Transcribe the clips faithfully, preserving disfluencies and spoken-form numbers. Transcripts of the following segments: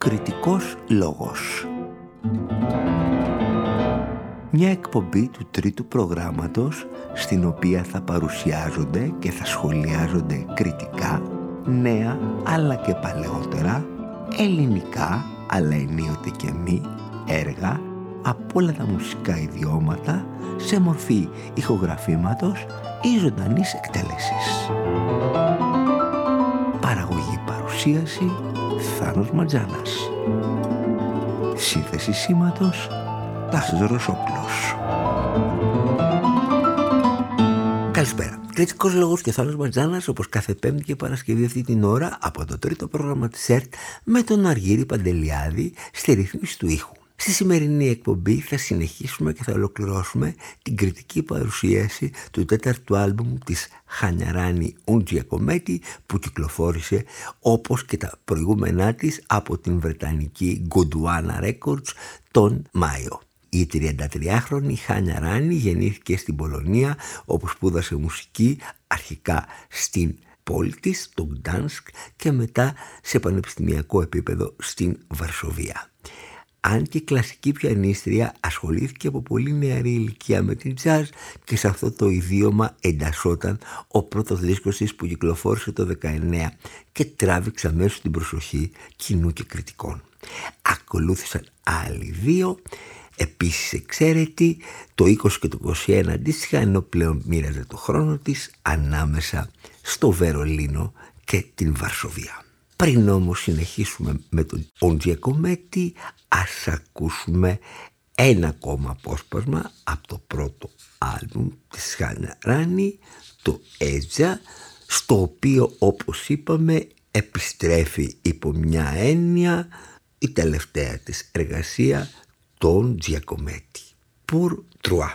Κριτικός λόγος. Μια εκπομπή του τρίτου προγράμματος στην οποία θα παρουσιάζονται και θα σχολιάζονται κριτικά νέα αλλά και παλαιότερα, ελληνικά αλλά ενίοτε και μη έργα από όλα τα μουσικά ιδιώματα σε μορφή ηχογραφήματος ή ζωντανής εκτέλεσης. Παραγωγή παρουσίαση Θάνος Ματζάνας. Σύνθεση σήματος Τάσος Ρωσόπουλος. Καλησπέρα. Κριτικός λόγος και Θάνος Ματζάνας, όπως κάθε Πέμπτη και Παρασκευή αυτή την ώρα, από το τρίτο πρόγραμμα της ΕΡΤ με τον Αργύρη Παντελιάδη στη ρύθμιση του ήχου. Στη σημερινή εκπομπή θα συνεχίσουμε και θα ολοκληρώσουμε την κριτική παρουσίαση του τέταρτου άλμπουμ της Χάνια Ράνη Un Giacometti που κυκλοφόρησε όπως και τα προηγούμενά της από την βρετανική Gondwana Records τον Μάιο. Η τριαντατριάχρονη Χάνια Ράνη γεννήθηκε στην Πολωνία όπου σπούδασε μουσική αρχικά στην πόλη της, το Γκτάνσκ, και μετά σε πανεπιστημιακό επίπεδο στην Βαρσοβία. Αν και κλασική πιανίστρια, ασχολήθηκε από πολύ νεαρή ηλικία με την jazz και σε αυτό το ιδίωμα εντασσόταν ο πρώτος δίσκος της που κυκλοφόρησε το δεκαεννέα και τράβηξε αμέσως την προσοχή κοινού και κριτικών. Ακολούθησαν άλλοι δύο, επίσης εξαίρετοι, το είκοσι και το είκοσι ένα αντίστοιχα, ενώ πλέον μοίραζε το χρόνο της ανάμεσα στο Βερολίνο και την Βαρσοβία. Πριν όμως συνεχίσουμε με τον Un Giacometti, ας ακούσουμε ένα ακόμα απόσπασμα από το πρώτο άλμπουμ της Χάνια Ράνη, το Έτζα, στο οποίο, όπως είπαμε, επιστρέφει υπό μια έννοια η τελευταία της εργασία, τον Giacometti. Pour trois.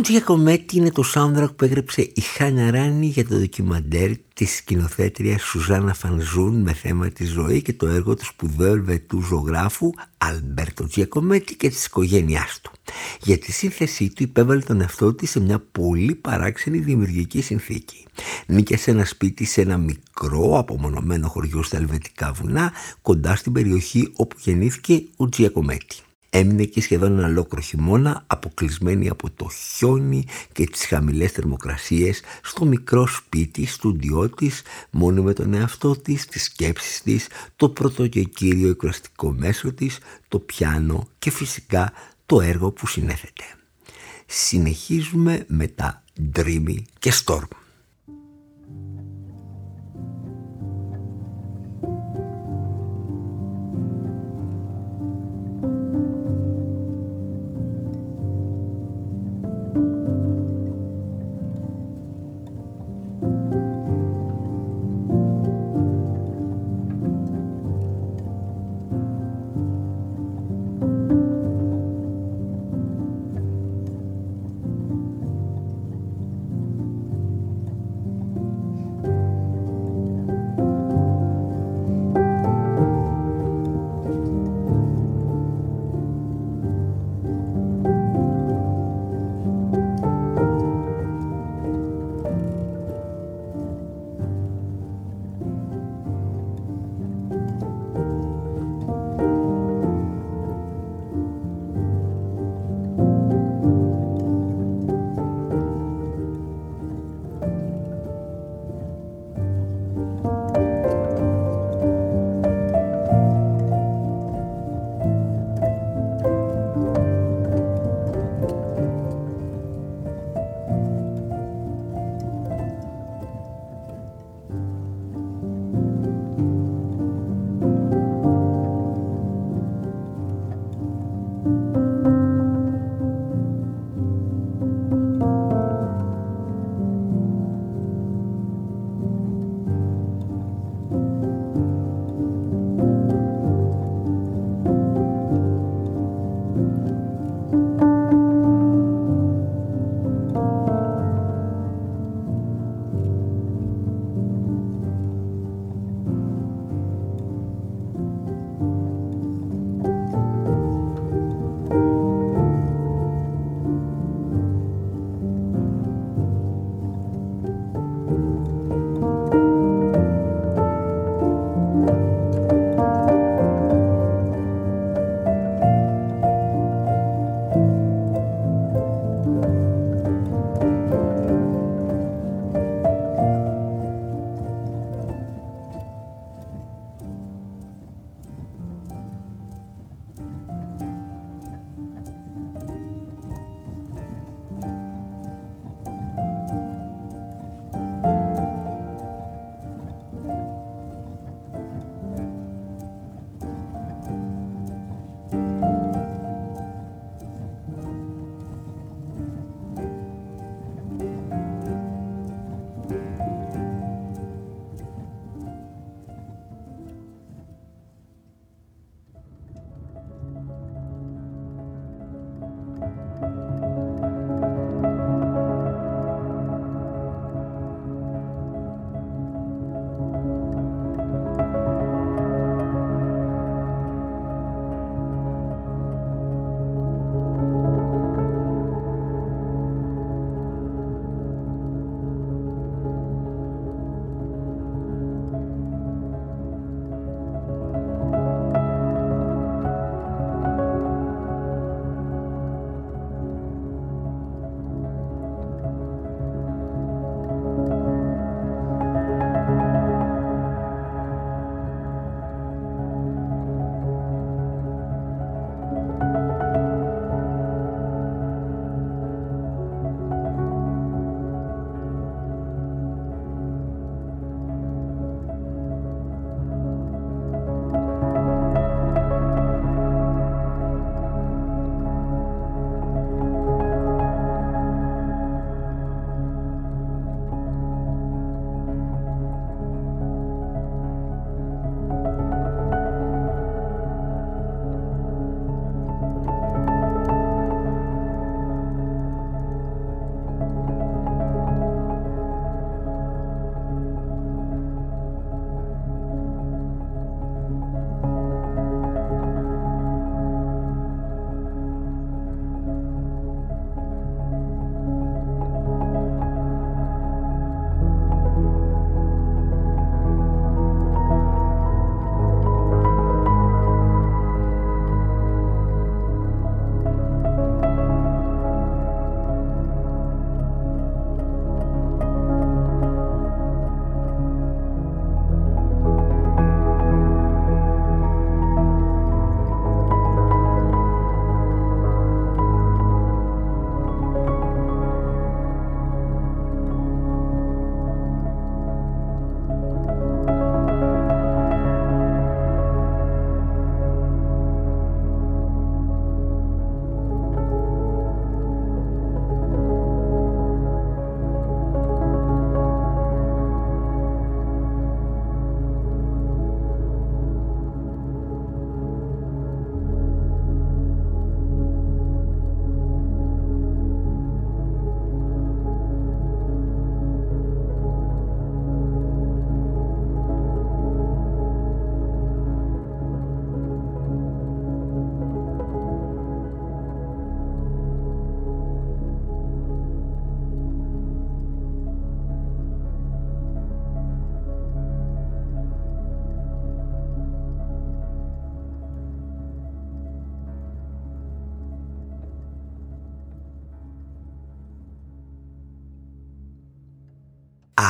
Giacometti είναι το soundtrack που έγραψε η Χάνια Ράνι για το ντοκιμαντέρ της σκηνοθέτριας Σουζάνα Φανζούν με θέμα τη ζωή και το έργο του σπουδαίου Ελβετού ζωγράφου Αλμπέρτο Giacometti και της οικογένειάς του. Για τη σύνθεσή του υπέβαλε τον εαυτό της σε μια πολύ παράξενη δημιουργική συνθήκη. Νίκιασε ένα σπίτι σε ένα μικρό απομονωμένο χωριό στα ελβετικά βουνά κοντά στην περιοχή όπου γεννήθηκε ο Giacometti. Έμεινε εκεί σχεδόν ένα ολόκληρο χειμώνα, αποκλεισμένη από το χιόνι και τις χαμηλές θερμοκρασίες, στο μικρό σπίτι, στούντιό της, μόνο με τον εαυτό της, τις σκέψεις της, το πρώτο και κύριο εκφραστικό μέσο της, το πιάνο και φυσικά το έργο που συνέθετε. Συνεχίζουμε με τα Dreamy και Storm.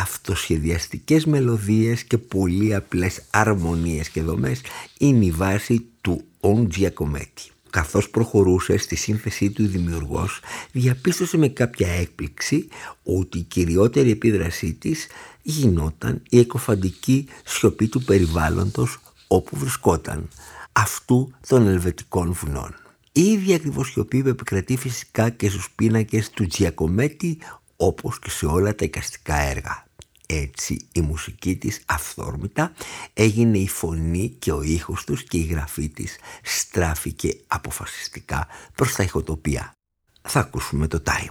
αυτοσχεδιαστικές μελωδίες και πολύ απλές αρμονίες και δομές είναι η βάση του Ον Giacometti. Καθώς προχωρούσε στη σύνθεσή του, η δημιουργός διαπίστωσε με κάποια έκπληξη ότι η κυριότερη επίδρασή της γινόταν η εκοφαντική σιωπή του περιβάλλοντος όπου βρισκόταν, αυτού των ελβετικών βουνών. Η ίδια ακριβώς σιωπή που επικρατεί φυσικά και στους πίνακες του Giacometti, όπως και σε όλα τα εικαστικά έργα. Έτσι η μουσική της αυθόρμητα έγινε η φωνή και ο ήχος τους και η γραφή της στράφηκε αποφασιστικά προς τα ηχοτοπία. Θα ακούσουμε το Time.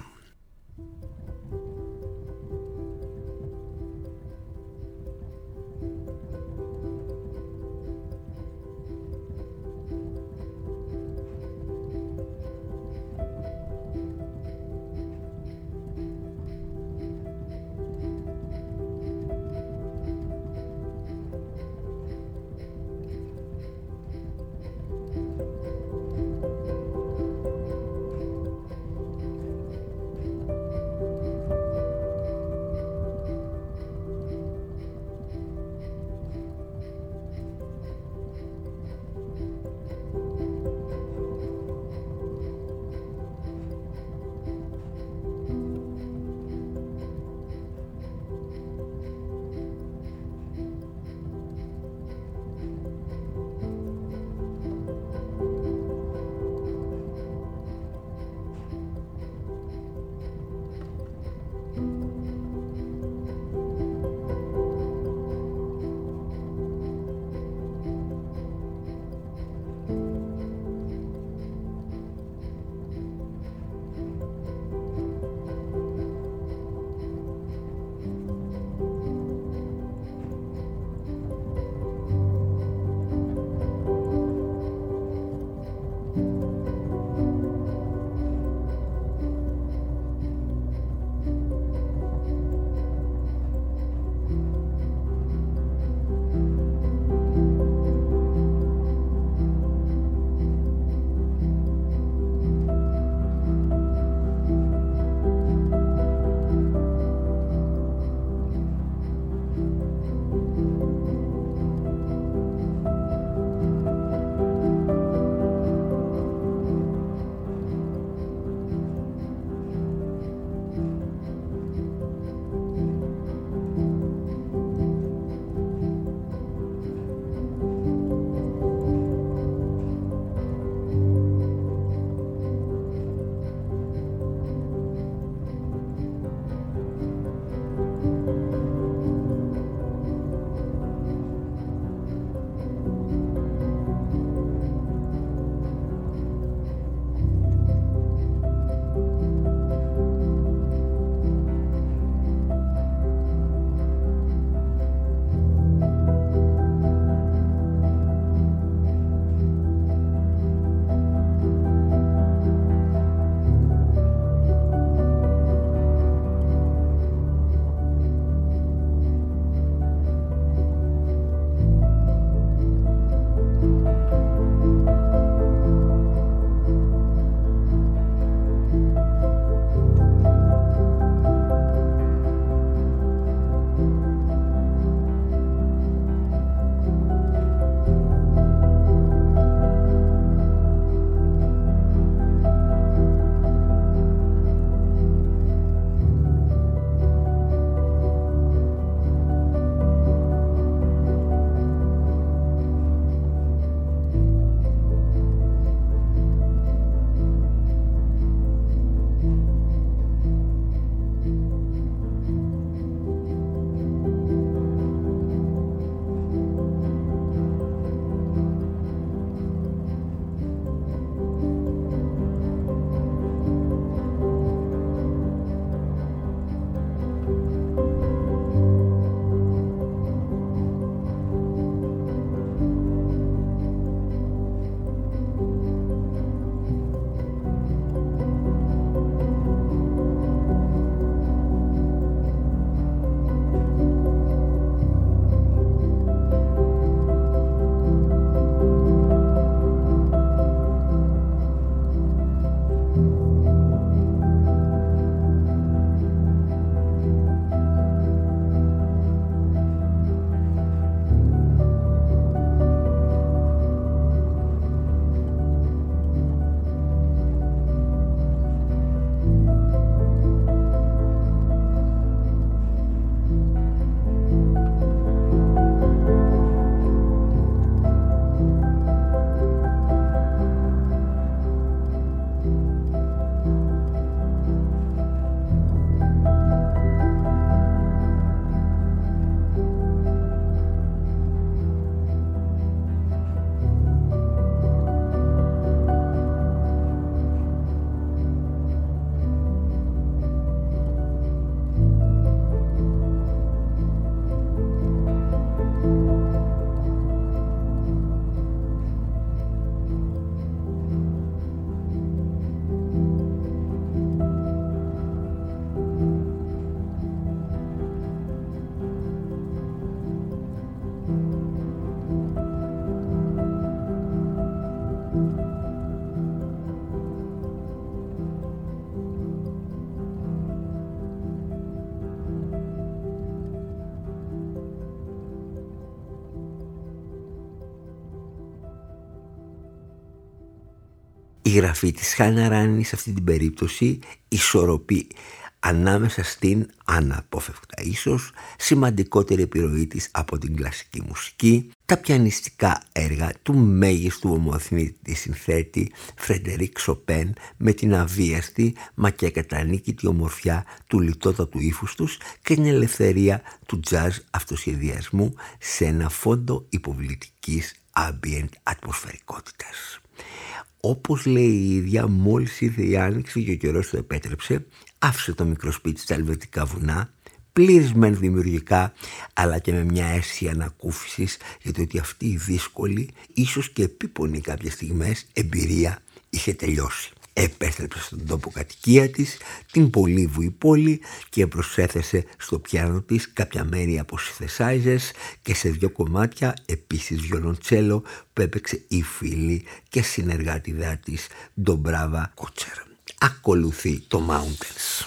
Η γραφή της Χάνα Ράνι σε αυτή την περίπτωση ισορροπεί ανάμεσα στην αναπόφευκτα ίσως σημαντικότερη επιρροή της από την κλασική μουσική, τα πιανιστικά έργα του μέγιστου ομοαθνίτη συνθέτη Φρεντερίκ Σοπέν με την αβίαστη μα και κατανίκητη ομορφιά του λιτότατου ύφους τους και την ελευθερία του τζαζ αυτοσχεδιασμού σε ένα φόντο υποβλητικής ambient ατμοσφαιρικότητας. Όπως λέει η ίδια, μόλις ήρθε η άνοιξη και ο καιρός το επέτρεψε, άφησε το μικρό σπίτι στα ελβετικά βουνά, πλήρης μεν δημιουργικά, αλλά και με μια αίσθηση ανακούφισης για το ότι αυτή η δύσκολη, ίσως και επίπονη κάποιες στιγμές, εμπειρία είχε τελειώσει. Επέστρεψε στον τόπο κατοικία της, την πολύβουη πόλη, και προσέθεσε στο πιάνο της κάποια μέρη από συνθεσάιζες και σε δύο κομμάτια επίσης βιολοντσέλο που έπαιξε η φίλη και συνεργάτιδά της Ντομπράβα Κότσερ. Ακολουθεί το Mountains.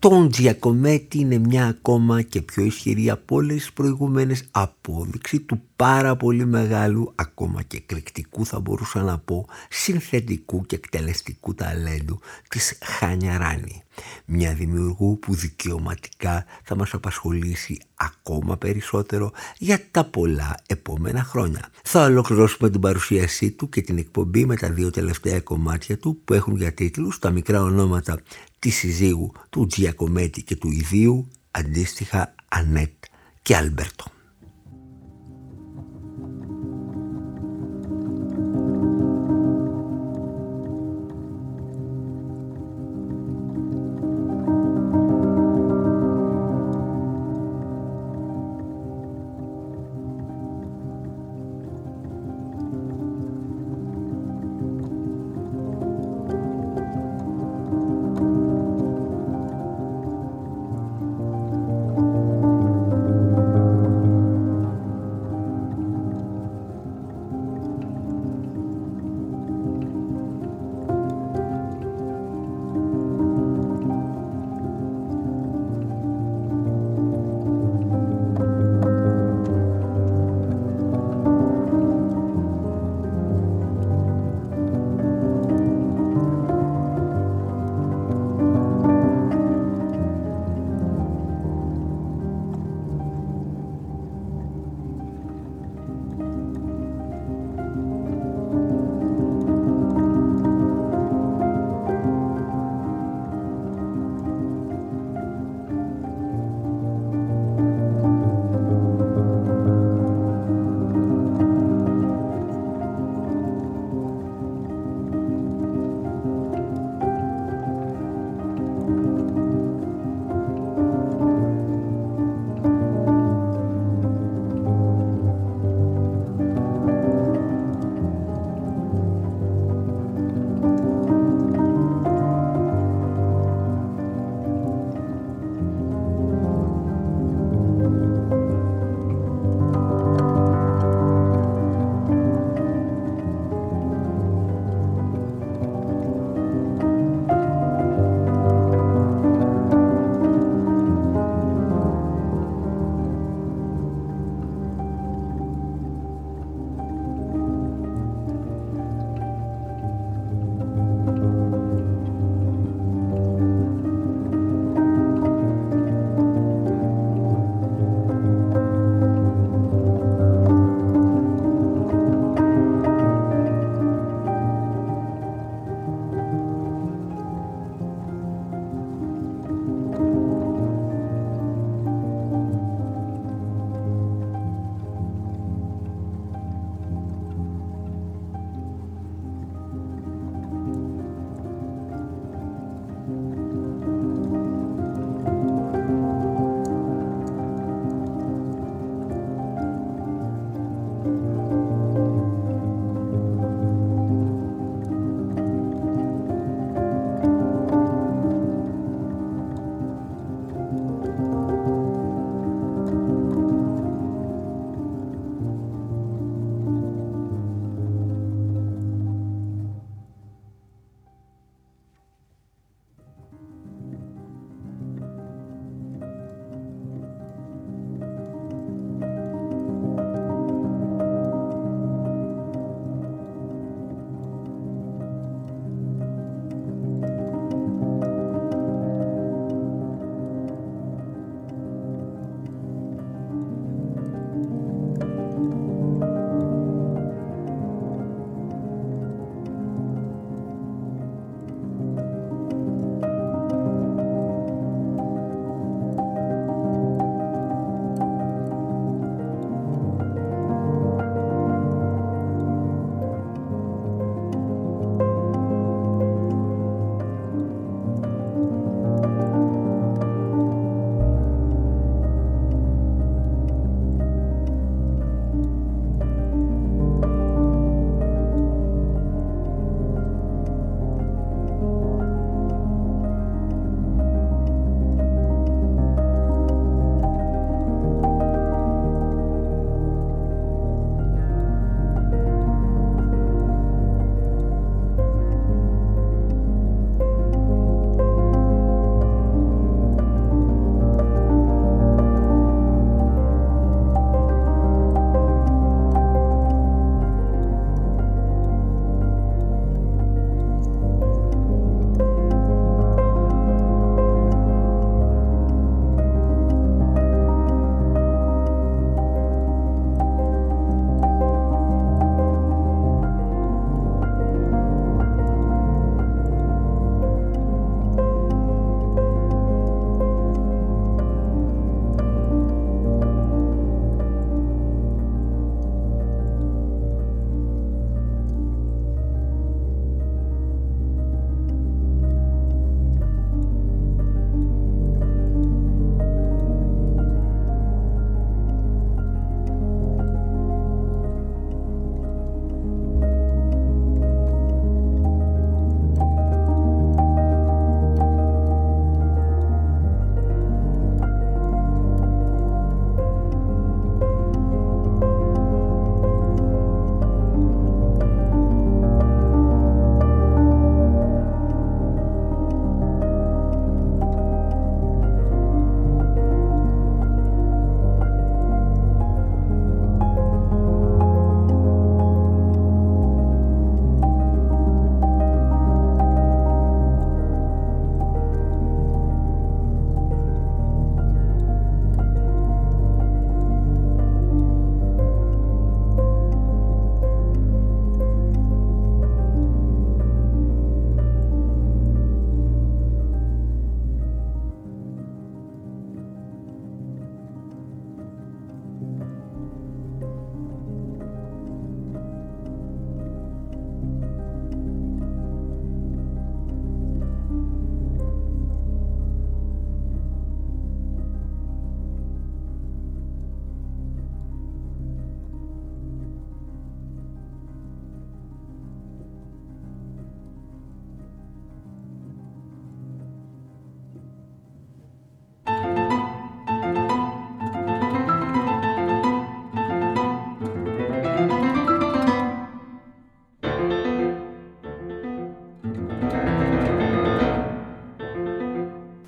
Το Giacometti είναι μια ακόμα και πιο ισχυρή από όλες τις προηγούμενες απόδειξη του πάρα πολύ μεγάλου, ακόμα και εκρηκτικού θα μπορούσα να πω, συνθετικού και εκτελεστικού ταλέντου της Χάνια Ράνη. Μια δημιουργού που δικαιωματικά θα μας απασχολήσει ακόμα περισσότερο για τα πολλά επόμενα χρόνια. Θα ολοκληρώσουμε την παρουσίασή του και την εκπομπή με τα δύο τελευταία κομμάτια του που έχουν για τίτλους τα μικρά ονόματα της συζύγου του Giacometti και του ιδίου, αντίστοιχα Ανέτ και Αλμπέρτο.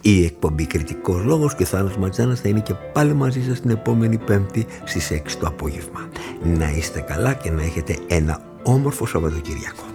Η εκπομπή Κριτικός Λόγος και ο Θάνος Ματζάνας θα είναι και πάλι μαζί σας την επόμενη Πέμπτη στις έξι το απόγευμα. Να είστε καλά και να έχετε ένα όμορφο Σαββατοκύριακο.